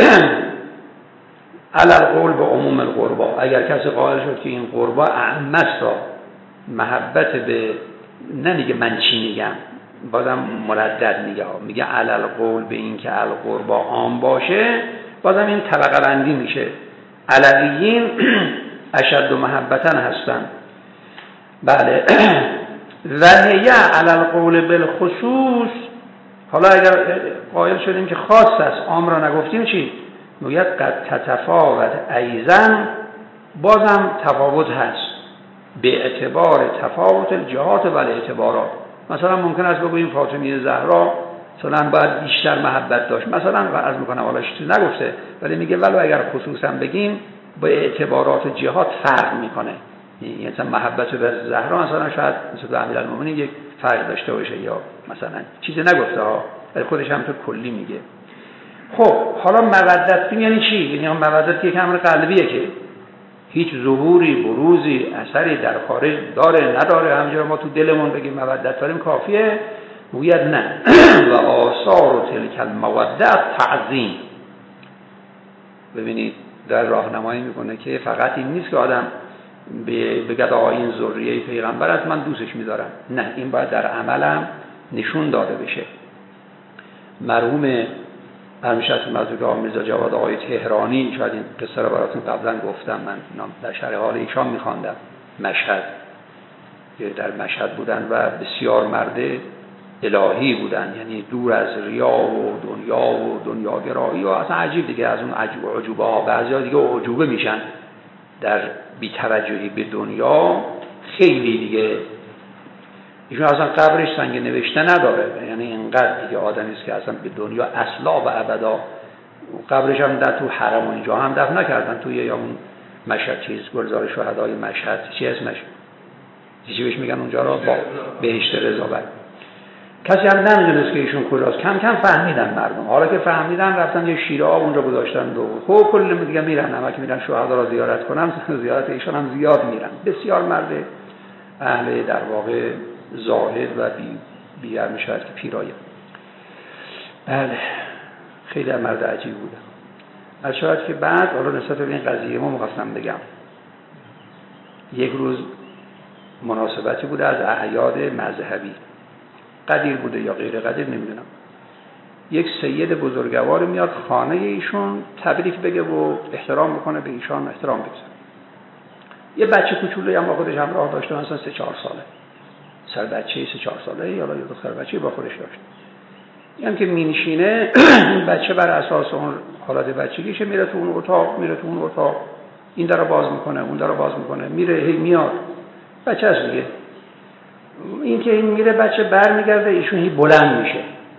علل قول به عموم القربا، اگر کسی قائل شد که این قربا اعم است، محبت به، نه میگه من چی میگم، بازم مردد میگه میگه علل قول به این که القربا عام باشه، بازم این طبقه بندی میشه. علویین اشد محبتن هستن. بله. و هی علل قول بالخصوص، حالا اگر قائل شدیم که خاص است، عام را نگفتیم چی؟ میگه قد تتفاوت ایزن، بازم تفاوت هست به اعتبار تفاوت الجهات و الاعتبارات. مثلا ممکن است بگوییم فاطمیه زهرا مثلا باید بیشتر محبت داشت، مثلا عرض میکنم حالا چیزی نگفته، ولی میگه ولو اگر خصوصا بگیم با اعتبارات و جهات فرق میکنه. یعنی مثلا محبت به زهرا مثلا شاید مثل امیرالمومنین یک فرق داشته باشه، یا مثلا چیزی نگفته ها، ولی خودش هم تو کلی میگه. خب حالا مودت یعنی چی؟ یعنی هم مودت یک امر قلبیه که هیچ ظهوری، بروزی، اثری در خارج داره نداره، همینجوری ما تو دلمون بگیم مودت داریم کافیه؟ گوید نه. و آثار تلک المودت تعظیم. ببینید در راهنمایی میکنه که فقط این نیست که آدم بگه آقا این ذریه پیغمبر است من دوستش میدارم، نه، این باید در عملم نشون داده بشه. مرحوم همیشه از مزدوک آقا میرزا جواد آقای تهرانی، شاید این قصه رو براتون قبلا گفتم، من در شرح حال ایشان میخواندم، مشهد، که در مشهد بودن و بسیار مرد الهی بودن، یعنی دور از ریا و دنیا و دنیاگرایی و اصلا عجیب دیگه، از اون عجب و عجوبه ها بعضی ها دیگه عجوبه میشن در بی‌توجهی به دنیا خیلی دیگه. ایشون اصلا قبرش سنگ نوشته نداره، یعنی اینقدر دیگه آدمی است که اصلا به دنیا اصلا و ابدا. قبرش هم در تو حرم و اینجا هم دفن نکردن، توی یا اون مشهد چیز گلزار شهدای مشهد، چی اسمش چی بهش میگن اونجا رو، با بهشت رضابت. کسی هم نمیدونست که ایشون کجاست. کم کم فهمیدن مردم، حالا که فهمیدن رفتن یه شیره آب اونجا گذاشتن دو خب کل دیگه میرن، همه که میرن شهدا را زیارت کنن، زیارت ایشان هم زیاد میرن. بسیار مرد اهل در واقع زاهد و بی بی‌ار میشود که پیرایه. بله خیلی مرد عجیب بوده. از شاید که بعد حالا نسبت به این قضیه ما مخواستم بگم، یک روز مناسبتی بوده از اعیاد مذهبی، قدیر بوده یا غیر قدیر نمیدونم، یک سید بزرگوار میاد خانه ایشون تبریک بگه و احترام بکنه به ایشان، احترام بگذاره. یه بچه کوچولویی هم با خودش همراه داشته، مثلا سه چهار ساله، سر بچه‌ای سه چهار ساله یا یه دختر بچه‌ای با خودش داشت. یعنی که مینشینه این بچه بر اساس اون حالت بچگیش میره تو اون اتاق، میره تو اون اتاق، این درو باز میکنه، اون درو باز میکنه، میره هی میاد. بچه از میگه این که این میره بچه برمیگرده، ایشون هی بلند میشه.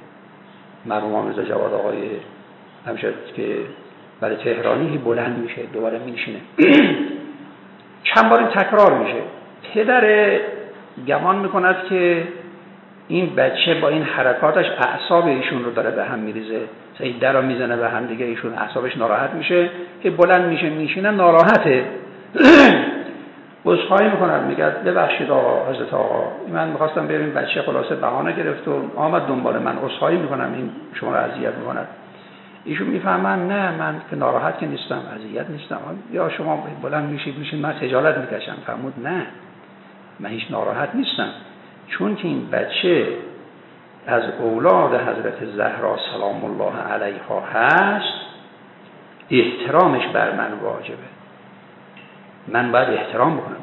مرحوم میرزا جواد آقای همیشه که برای تهرانی هی بلند میشه، دوباره مینشینه. چند بار این تکرار میشه. پدر گمان میکند که این بچه با این حرکاتش اعصاب ایشون رو داره به هم میریزه، این درو میزنه به هم دیگه، ایشون اعصابش ناراحت میشه، هی بلند میشه میشینه، ناراحته. عذرخواهی میکنم، میگه ببخشید آقا، حضرت آقا، من میخواستم بریم، بچه خلاصه بهانه گرفت و آمد دنبال من، عذرخواهی میکنم این شما رو اذیت میکند. ایشون میفهمن نه من که ناراحت که نیستم، اذیت نیستم، یا شما بلند میشید میشین من خجالت میکشم. فرمود نه من هیچ ناراحت نیستم، چون که این بچه از اولاد حضرت زهرا سلام الله علیها هست، احترامش بر من واجبه، من باید احترام بکنم.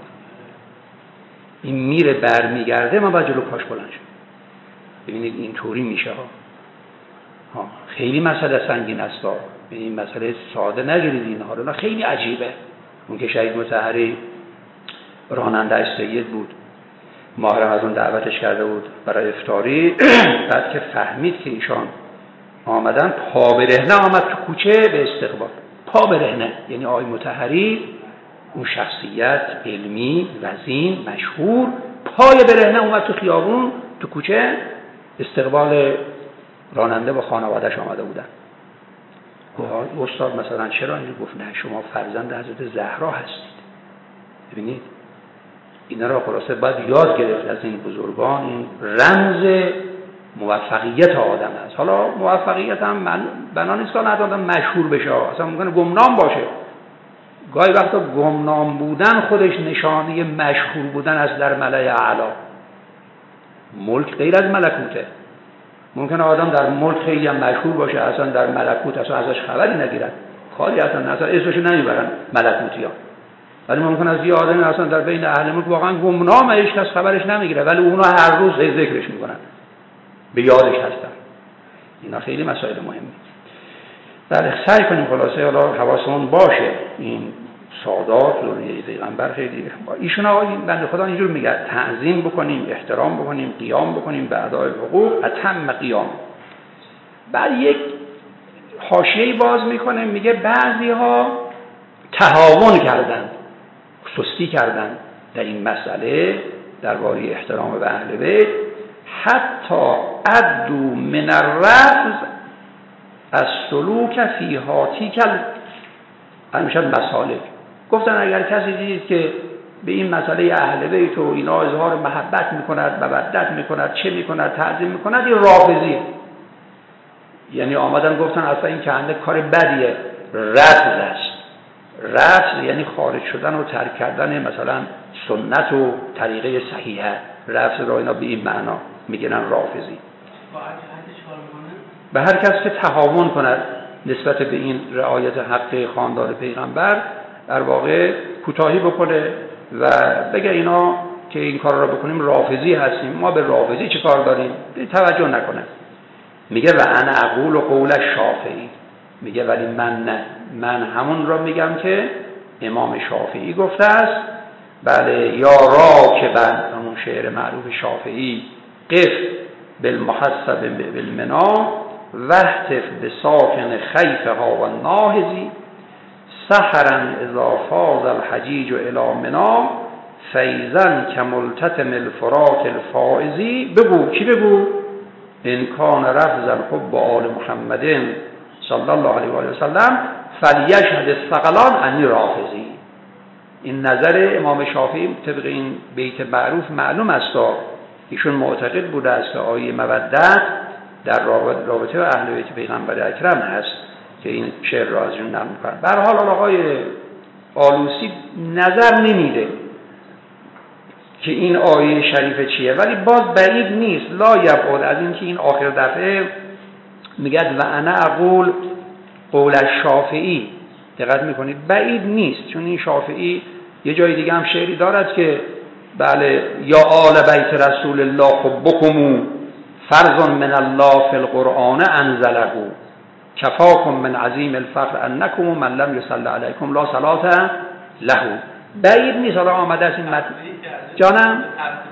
این میره بر میگرده، من باید جلو پاش بلند شم. ببینید اینطوری میشه ها. ها خیلی مسئله سنگین است ها. این مسئله ساده نگیرید اینها رو، خیلی عجیبه. اون که شهید مطهری راننده سید بود، ماه رمضان دعوتش کرده بود برای افطاری. بعد که فهمید که ایشان آمدن، پا برهنه آمد تو کوچه به استقبال. پا برهنه یعنی آقای مطهری، اون شخصیت علمی وزین مشهور، پای برهنه اومد تو خیابون تو کوچه استقبال راننده با خانواده‌اش آمده بودن. گفت استاد مثلا چرا اینجوری؟ گفت نه شما فرزند حضرت زهرا هستید. ببینید اینا را خلاصه باید یاد گرفت از این بزرگان. این رمز موفقیت آدم است. حالا موفقیت هم من بنا نیست که آدم مشهور بشه، اصلا ممکنه گمنام باشه. گاهی وقتا گمنام بودن خودش نشانه مشهور بودن است در ملأ اعلی. ملک غیر از ملکوته. ممکنه آدم در ملک خیلی هم مشهور باشه، اصلا در ملکوت اصلا ازش خبری نگیرن، کاری اصلا اصلا اسمش نمیبرن ملکوتیان. ولی ممکن است یه آدمی اصلا در بین اهل ملک واقعا گمنامه، هیچ کس خبرش نمیگیره، ولی اونا هر روز ذکرش میکنن، به یادش هستن. اینا خیلی مسائل مهمه. بله سعی کنیم خلاصه حالا حواسمون باشه این سادات ذریه پیغمبر خیلی ایشون آقای بنده خدا اینجور میگه تعظیم بکنیم، احترام بکنیم، قیام بکنیم به ادای حقوق، اتم قیام. بعد یک حاشیه‌ای باز میکنه میگه بعضی‌ها تهاون کردند، سستی کردند در این مسئله درباره احترام به اهل بیت، حتی عدو من الرفض از سلوک فی هاتیکل همیشه مسالک. گفتن اگر کسی دید که به این مسئله اهل بیت و اینا اظهار محبت میکند، مودت میکند، چه میکند، تعظیم میکند، این رافضیه. یعنی آمدن گفتن اصلا این که اندک کار بدیه، رفض است. رفض یعنی خارج شدن و ترک کردن مثلا سنت و طریقه صحیحه. رفض را اینا به این معنا میگن رافضی. به هر کس که تهاون کند نسبت به این رعایت حق خاندان پیغمبر، در واقع کوتاهی بکنه و بگه اینا که این کار را بکنیم رافضی هستیم، ما به رافضی چه کار داریم، توجه نکنه. میگه و انا اقول قول شافعی، میگه ولی من نه، من همون را میگم که امام شافعی گفته است. بله یا راکبن، همون شعر معروف شافعی، قف بالمحسب بالمنا وحتف بساکن خیفها و ناهزی سحرا اذا فاض الحجیج الی منا فیزن کملتتم الفرات الفائزی. بگو چی بگو؟ ان کان رفض الحب آل محمد صلی الله علیه و آله و سلم فلیشهد الثقلان انی رافضی. این نظر امام شافعی طبق این بیت معروف معلوم است. ایشون معتقد بوده است که آیه مودت در رابطه با اهل بیت پیغمبر اکرم هست که این شعر را ازشون نقل می‌کنه. به هر حال آقای آلوسی نظر نمیده که این آیه شریف چیه، ولی باز بعید نیست، لا یبعد از این که این آخر دفعه میگه و انا اقول قول الشافعی. دقت میکنید بعید نیست، چون این شافعی یه جای دیگه هم شعری دارد که بله یا آل بیت رسول الله حبکم فرض من الله فی القرآن انزله کفاکم من عظیم الفقر انکم من لم یصلی علیکم لا صلاة له. بعید نیست حالا آمده است این متن جانم.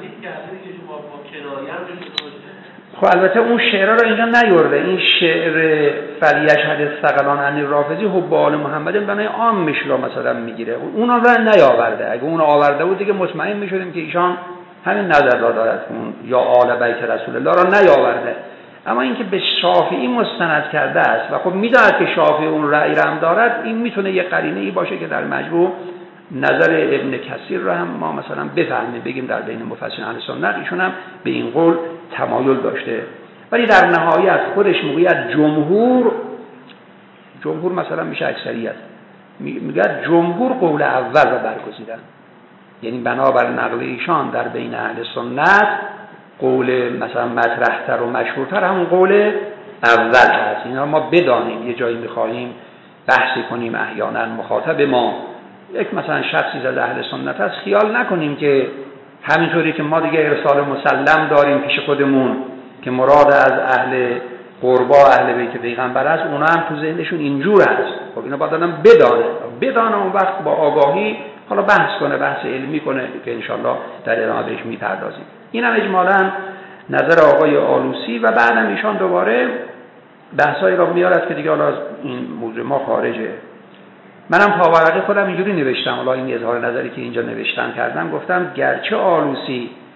خب البته اون شعر را اینجا نیورده. این شعر فلیشهد الثقلان انی رافضی حب آل محمد بنای عام میشه مثلا میگیره، اون را نیاورده. اگه اون آورده بود دیگه مطمئن میشدیم که ایشان همین نظر را دارد، اون یا آل بیت رسول الله را نیاورده. اما اینکه به شافعی مستند کرده است و خب میداند که شافعی اون رأی را هم دارد، این میتونه یه قرینه ای باشه که در مجموع نظر ابن کثیر را هم ما مثلا بفهمیم، بگیم در بین مفسرین اهل سنت ایشون هم به این قول تمایل داشته. ولی در نهایت خودش میگوید جمهور، جمهور مثلا میشه اکثریت، میگه جمهور قول اول را برگزیدن، یعنی بنابر نقل ایشان در بین اهل سنت قول مثلا مطرحتر و مشهورتر همون قول اول هست. اینا ما بدانیم یه جایی میخواهیم بحثی کنیم، احیانا مخاطب ما یک مثلا شخصی از اهل سنت هست، خیال نکنیم که همینطوری که ما دیگه ارسال مسلم داریم پیش خودمون که مراد از اهل قربا اهل بیت پیغمبر است، اونا هم تو ذهنشون اینجور هست. خب اینا باید آدم بدانه بدانه اون وقت با آگاهی حالا بحث کنه، بحث علمی کنه که انشالله در ادامه بهش میپردازیم. این هم اجمالاً نظر آقای آلوسی و بعدم ایشان دوباره بحثایی را میارد که دیگه حالا این موضوع ما خارجه. منم پاورقی خودم اینجوری نوشتم، حالا این اظهار نظری که اینجا نوشتم کردم، گفتم گرچه آلوسی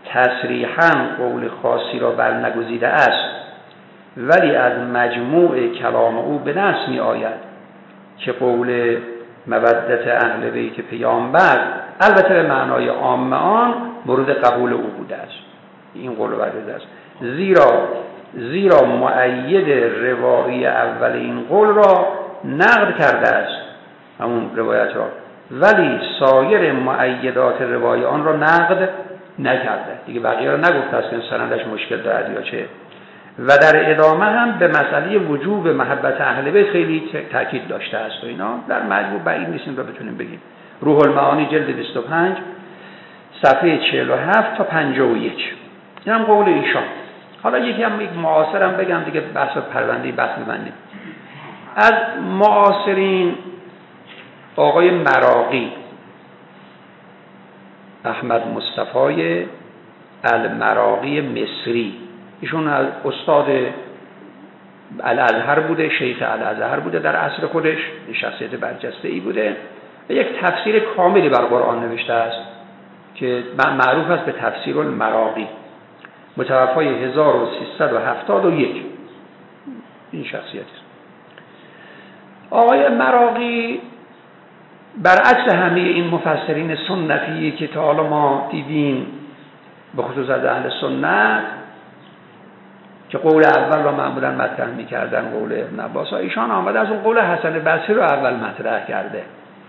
تصریحاً قول خاصی را برنگزیده است، ولی از مجموع کلام او به نص می آید که قول مودت اهل بیت پیامبر البته به معنای عام آن مورد قبول او بوده است. این قول برده است، زیرا زیرا مؤید روایی اول این قول را نقد کرده است، همون روایت را، ولی سایر مؤیدات روایی آن را نقد نکرده. دیگه بقیه را نگفته است که سندش مشکل دارد یا چه. و در ادامه هم به مسئله وجوب محبت اهل بیت خیلی تاکید داشته است و اینا در مجموع بعید نیست این را بتونیم بگیم. روح المعانی جلد بیست و پنج صفحه چهل و هفت تا پنجاه و یک. این هم قول ایشان. حالا یکی هم یک معاصرم بگم دیگه بحث پرونده بحث ببندیم. از معاصرین آقای مراغی، احمد مصطفی المراغی مصری، ایشون از استاد الازهر بوده، شیخ الازهر بوده در عصر خودش، شخصیت برجسته‌ای بوده و یک تفسیر کاملی بر قرآن نوشته است که معروف است به تفسیر المراغی، متوفای هزار و سیصد و هفتاد و یک. این شخصیت است. آقای مراغی برعکس همه این مفسرین سنتی که تا حالا ما دیدیم، به خصوص از اهل سنت که قول اول را معمولا مطرح می‌کردن، قول ابن عباس، ایشان آمده از اون قول حسن بصری رو اول مطرح کرده.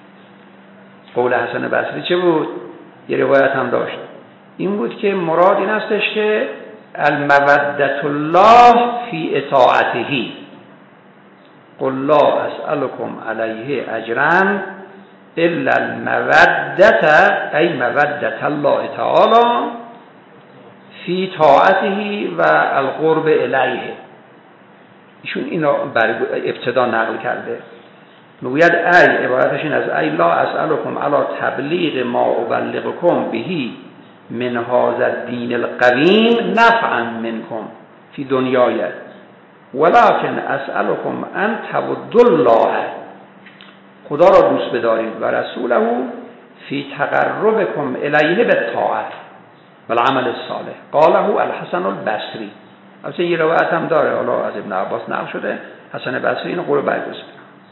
قول حسن بصری چه بود؟ یه روایت هم داشت، این بود که مراد این استش که المودة الله فی اطاعته، قل لا اسألكم علیه اجرا الا المودة ای مودة الله تعالی فی طاعته و القرب الیه. ایشون اینو بر ابتدا نقل کرده. میگوید ای، عبارتش این از ای لا اسألكم علی تبلیغ ما ابلغکم بهی من هذا الدین القویم نفعا منکم فی دنیای ولکن اسألكم ان تعبدوا الله، خدا را دوست بدارید و رسوله فی تقربکم الیه بالطاعه والعمل الصالح. قاله الحسن البصری. البته یه روایت هم داره، حالا از ابن عباس نقل شده، حسن بصری اینو قول برگزیده.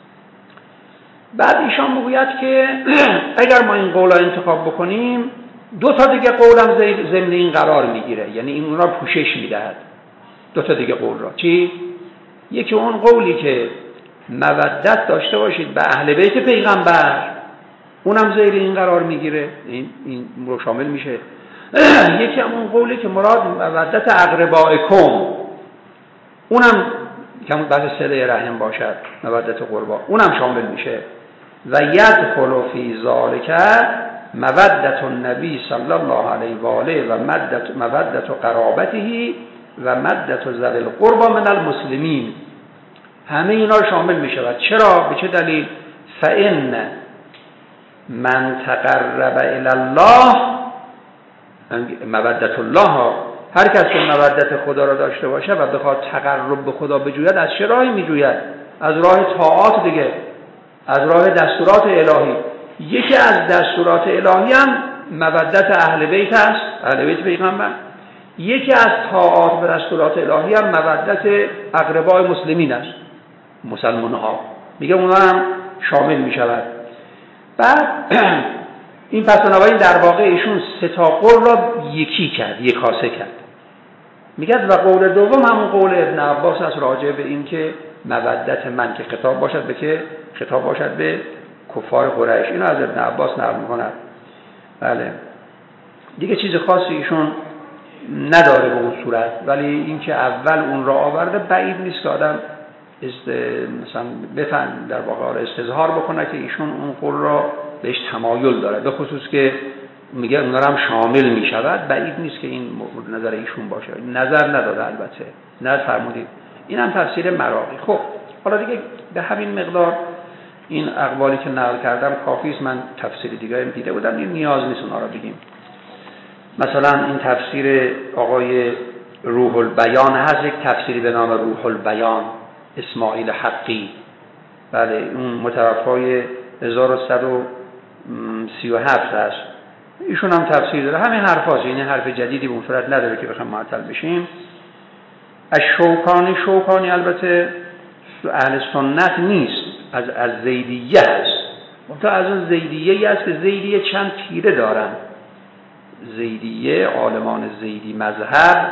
بعد ایشان میگوید که اگر ما این قول را انتخاب بکنیم، دو تا دیگه قول هم ضمن این قرار میگیره، یعنی این اون را پوشش میدهد. دو تا دیگه قول را چی؟ یکی اون قولی که مودت داشته باشید به اهل بیت پیغمبر، اونم زیر این قرار میگیره، این این رو شامل میشه. یکی هم اون قولی که مراد مودت اقربائکم، اونم که بعد صله رحم باشد، مودت قربا، اونم شامل میشه. و یدخل فی ذالک مودت النبی صلی الله علیه و آله و مودت مودت قرابته و مودت ذوی القربى من المسلمین. همه اینا شامل میشود. چرا؟ به چه دلیل؟ فإن من تقرب الی الله مودت الله، هر کس که مودت خدا را داشته باشه و بخواد تقرب به خدا بجوید، از چه راهی میجوید؟ از راه طاعات دیگه، از راه دستورات الهی. یکی از دستورات الهی هم مودت اهل بیت است، اهل بیت پیغمبر. یکی از طاعات و دستورات الهی هم مودت اقربای مسلمین است، مسلمان ها. میگه اونا هم شامل میشود. بعد این پس بنابراین در واقع ایشون سه تا قول را یکی کرد، یک کاسه کرد. میگه و قول دوم همون قول ابن عباس است، راجع به این که مودت من که خطاب باشد به که خطاب باشد به کفار قریش. اینو از ابن عباس نقل می‌کند. بله دیگه چیز خاصی ایشون نداره به اون صورت، ولی اینکه اول اون را آورده بعید نیست که آدم است مثلا بفهم در واقع استظهار بکنه که ایشون اون قول را بهش تمایل داره، به خصوص که میگه اونها هم شامل میشود. بعید نیست که این نظر ایشون باشه. نظر نداده البته، نه فرمودید. این هم تفسیر مراغی. خب حالا دیگه به همین مقدار این اقوالی که نقل کردم کافی است. من تفسیر دیگه هم دیده بودم، این نیاز نیست اونها را بگیم. مثلا این تفسیر آقای روح البیان هست، یک تفسیری به نام روح البیان، اسماعیل حقی. بله اون متوفای هزار و صد و سی و هفت است. ایشون هم تفسیر داره. همین حرفاست، یعنی حرف جدیدی به اون صورت نداره که بخوام معطل بشیم. از شوکانی شوکانی البته اهل سنت نیست، از از زیدیه است. منتها از اون زیدیه‌ای است که زیدیه چند تیره دارن. زیدیه، عالمان زیدی مذهب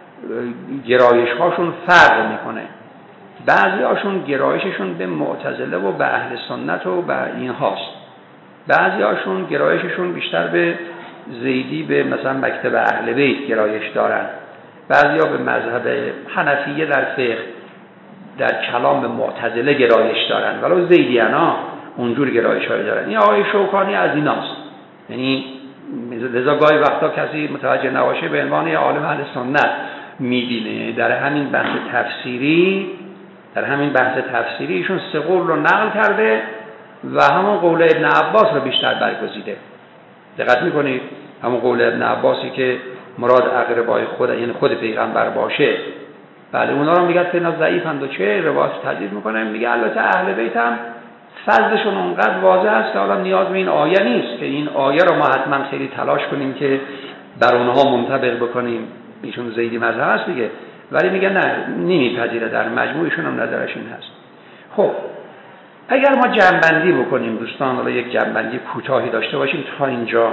گرایش هاشون فرق میکنه. بعضی هاشون گرایششون به معتزله و به اهل سنت و به این هاست. بعضی هاشون گرایششون بیشتر به زیدی، به مثلا مکتب اهل بیت گرایش دارن. بعضی ها به مذهب حنفیه در فقه، در کلام به معتزله گرایش دارن، ولو زیدیانا اونجور گرایش های دارن. این آقای شوکانی از ایناست. یعنی لذا گاهی وقتا کسی متوجه نباشه به عنوان یه عالم اهل سنت میبینه. در همین بحث تفسیری در همین بحث تفسیری ایشون سه قول رو نقل کرده و همون قول ابن عباس رو بیشتر برگزیده. دقت میکنید؟ همون قول ابن عباسی که مراد اقربای خود، یعنی خود پیغمبر باشه، بله اونا رو میگه اینا ضعیفند و چه روایت تدریس میکنه. میگه البته اهل بیت هم فضلشون اونقدر واضح است که حالا نیاز به این آیه نیست که این آیه رو ما حتما خیلی تلاش کنیم که بر اونها منطبق بکنیم. ایشون زیدی مذهب است دیگه، ولی میگه نه، نمیپذیره. در مجموعشون هم نظرش این هست. خب اگر ما جمع‌بندی بکنیم دوستان، حالا یک جمع‌بندی کوتاهی داشته باشیم تا اینجا،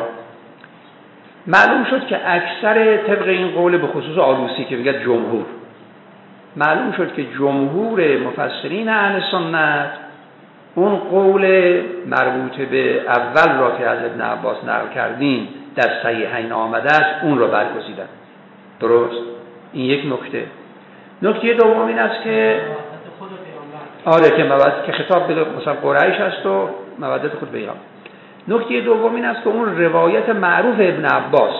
معلوم شد که اکثر طبق این قول به خصوص آلوسی که میگه جمهور، معلوم شد که جمهور مفسرین اهل سنت اون قول مربوط به اول را که از ابن عباس نقل کردیم در صحیحین آمده است اون را برگزیدن. درست؟ این یک نکته. نکته دوم این است که آره که مودت که خطاب به مثلا قریش است و مودت خود پیغمبر. نکته دوم این است که اون روایت معروف ابن عباس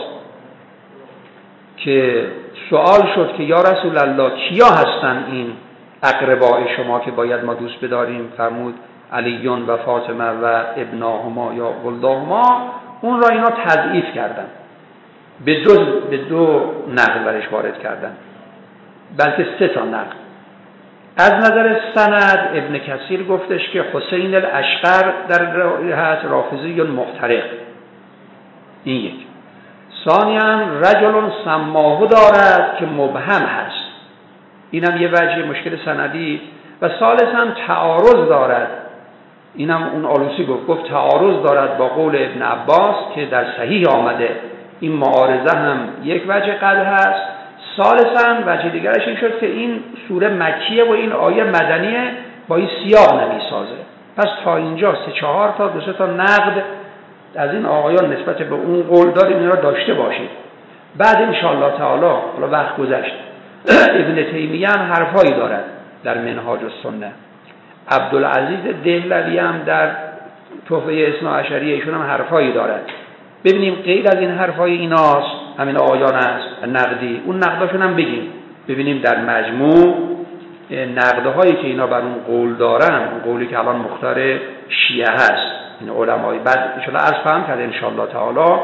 که سوال شد که یا رسول الله کیا هستن این اقربای شما که باید ما دوست بداریم؟ فرمود علیون و فاطمه و ابناهما یا ولداهما. اون را اینا تضعیف کردن، به دو به دو نقل برش وارد کردن، بلکه سه تا نقل. از نظر سند ابن کثیر گفتش که حسین الاشقر در هست رافضی یا محترق. این یک. ثانیاً رجل سماهو دارد که مبهم هست، اینم یه وجه مشکل سندی. و ثالثاً تعارض دارد، اینم اون آلوسی گفت گفت تعارض دارد با قول ابن عباس که در صحیح آمده. این معارضه هم یک وجه قدر هست. ثالثاً وجه دیگرش این شد که این سوره مکیه و این آیه مدنیه، با این سیاق نمیسازه. پس تا اینجا سه چهار تا دو سه تا نقد از این آقایان نسبت به اون قول داریم، این را داشته باشید. بعد انشاءالله تعالی، حالا وقت گذشت، ابن تیمیه هم حرفایی دارد در منهاج السنه. عبدالعزیز دهلوی هم در تحفه اثنا عشریه ایشون هم حرفایی دارد. ببینیم غیر از این حرفای ایناست، همین آقایان است نقدی، اون نقداشون هم بگیم، ببینیم در مجموع نقدهایی که اینا بر اون قول دارن، اون قولی که الان مختار شیعه هست، این علمای بعد ان شاءالله عرض خواهم کرد ان شاءالله تعالی.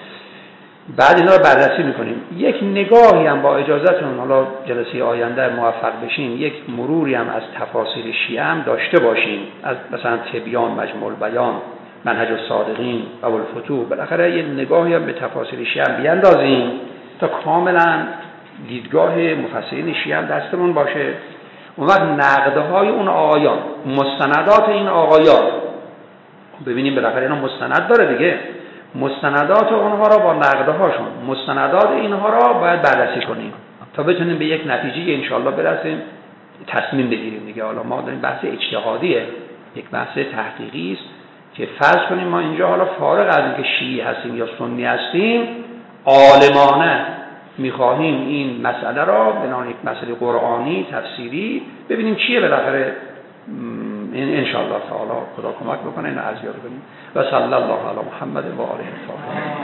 بعد اینا رو بررسی میکنیم. یک نگاهی هم با اجازهتون، حالا جلسه آینده موفق بشیم، یک مروری هم از تفاسیر شیعه هم داشته باشیم، از مثلا تبیان، مجموع البیان، منهج الصادقین و الفتوح. بالاخره یک نگاهی هم به تفاسیر شیعه هم بیاندازیم تا کاملا دیدگاه مفسرین شیعه هم دستمون باشه. اون وقت نقدهای اون آقایان، مستندات این آقایان ببینیم، بالاخره اینا مستند داره دیگه، مستندات اونها را با نقدهاشون، مستندات اینها را باید بررسی کنیم تا بتونیم به یک نتیجه انشاءالله برسیم، تصمیم بگیریم دیگه. حالا ما داریم بحث اجتهادیه، یک بحث تحقیقی است که فرض کنیم ما اینجا حالا فارغ از اینکه شیعی هستیم یا سنی هستیم، عالمانه میخواهیم این مسئله را به عنوان یک مسئله قرآنی تفسیری ببینیم چیه بالاخره. ان شاء الله تعالی خدا کمک بکنه اینو ارزیابی کنیم. و صلی الله علی محمد و آله الطاهرین.